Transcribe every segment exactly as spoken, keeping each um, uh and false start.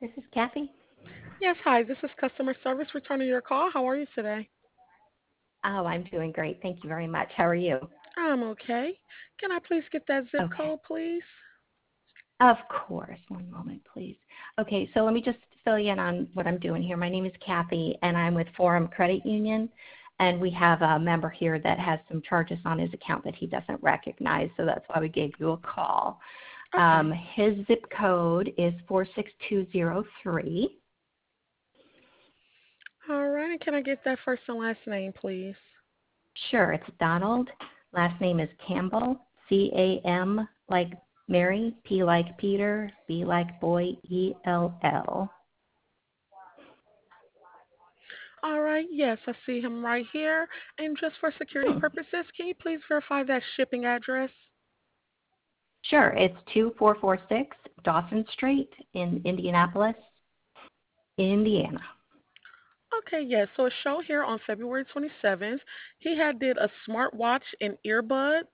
This is Kathy. Yes, hi. This is customer service returning your call. How are you today? Oh, I'm doing great. Thank you very much. How are you? I'm okay. Can I please get that zip Okay. code, please? Of course. One moment, please. Okay, so let me just fill you in on what I'm doing here. My name is Kathy, and I'm with Forum Credit Union, and we have a member here that has some charges on his account that he doesn't recognize, so that's why we gave you a call. Okay. Um, his zip code is four six two zero three. All right. And can I get that first and last name, please? Sure, it's Donald. Last name is Campbell, C A M like Mary, P like Peter, B like boy, E L L. All right. Yes, I see him right here. And just for security Hmm. purposes, can you please verify that shipping address? Sure, it's two four four six Dawson Street in Indianapolis, Indiana. Okay, yes. So it showed here on February twenty-seventh, he had did a smartwatch and earbuds.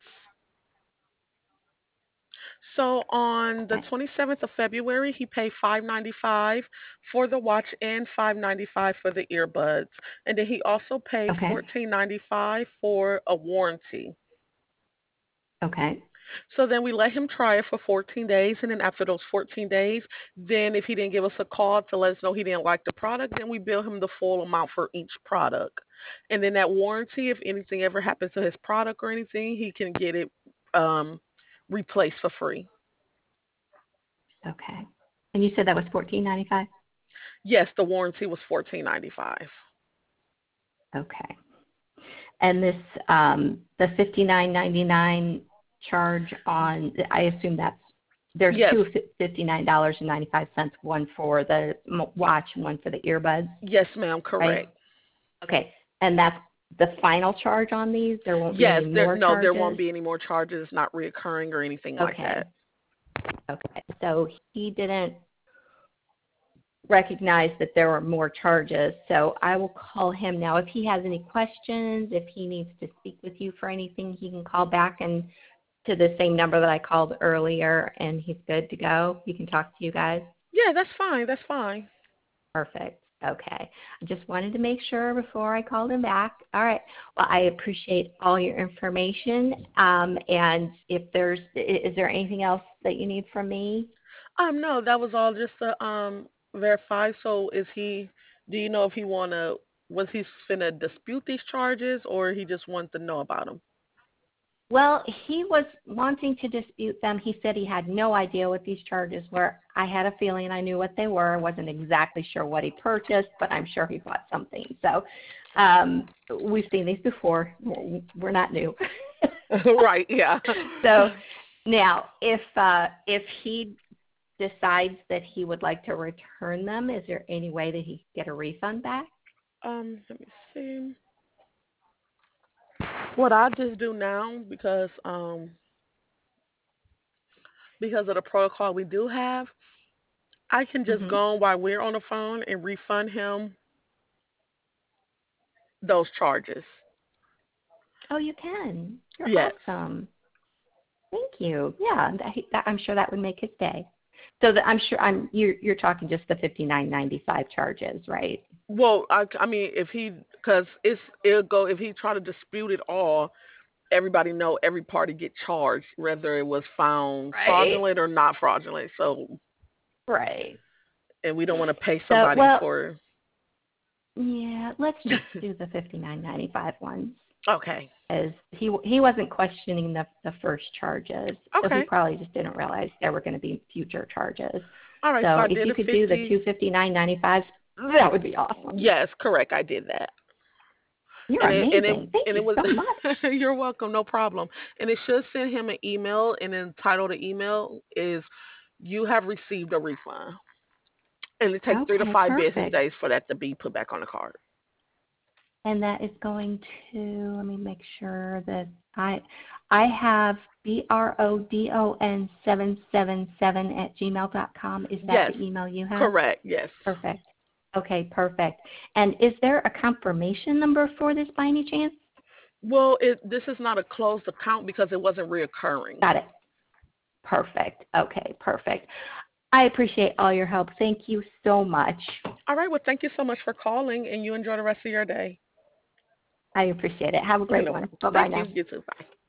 So on the Okay. twenty-seventh of February, he paid five ninety-five for the watch and five ninety-five for the earbuds, and then he also paid Okay. fourteen ninety-five for a warranty. Okay. So then we let him try it for fourteen days, and then after those fourteen days, then if he didn't give us a call to let us know he didn't like the product, then we bill him the full amount for each product. And then that warranty, if anything ever happens to his product or anything, he can get it um, replaced for free. Okay. And you said that was fourteen ninety five? Yes, the warranty was fourteen ninety five. Okay. And this um the fifty nine ninety nine charge on, I assume that's, there's Yes, two fifty nine dollars and ninety five cents, one for the m- watch and one for the earbuds, yes, ma'am, right? correct. Okay. And that's the final charge on these? There won't be Yes, any there more no, there charges? won't be any more charges, not reoccurring or anything like Okay. that. Okay. So he didn't recognize that there were more charges. So I will call him now. If he has any questions, if he needs to speak with you for anything, he can call back and to the same number that I called earlier, and he's good to go. He can talk to you guys. Yeah, that's fine. That's fine. Perfect. Okay. I just wanted to make sure before I called him back. All right. Well, I appreciate all your information. Um, and if there's, i- is there anything else that you need from me? Um, no, that was all just to um verify. So is he? Do you know if he wanna? Was he finna dispute these charges, or he just wanted to know about them? Well, he was wanting to dispute them. He said he had no idea what these charges were. I had a feeling I knew what they were. I wasn't exactly sure what he purchased, but I'm sure he bought something. So um, we've seen these before. We're not new. Right. Yeah. So now, if uh, if he decides that he would like to return them, is there any way that he could get a refund back? Um, let me see. What I just do now, because um because of the protocol we do have, I can just Hmm. go on while we're on the phone and refund him those charges. Oh, you can. You're Yes. awesome. Thank you. Yeah, that, that, I'm sure that would make his day. So the, I'm sure I'm you're you're talking just the fifty nine ninety five charges, right? Well, I, I mean, if he, because it's it'll go if he try to dispute it all, everybody know every party get charged, whether it was found Right. fraudulent or not fraudulent. So, Right. and we don't want to pay So somebody well, for. yeah, let's just do the fifty nine ninety five ones, Okay. as he he wasn't questioning the the first charges, so he Okay. probably just didn't realize there were going to be future charges. All right. So So I if did you a could do the fifty. two fifty nine ninety five, that would be awesome. Yes, correct. I did that. You're And it and it amazing. Thank and you it was. so much. You're welcome. No problem. And it should send him an email, and then title the email is "You have received a refund." And it takes three to Okay, five business perfect. days for that to be put back on the card. And that is going to, let me make sure that I I have B R O D O N seven seven seven at gmail dot com. Is that Yes, the email you have? correct. Yes. Perfect. Okay, perfect. And is there a confirmation number for this by any chance? Well, it this is not a closed account because it wasn't reoccurring. Got it. Perfect. Okay, perfect. I appreciate all your help. Thank you so much. All right. Well, thank you so much for calling, and you enjoy the rest of your day. I appreciate it. Have a great No one. problem. Bye-bye Thank you. now. You too. Bye.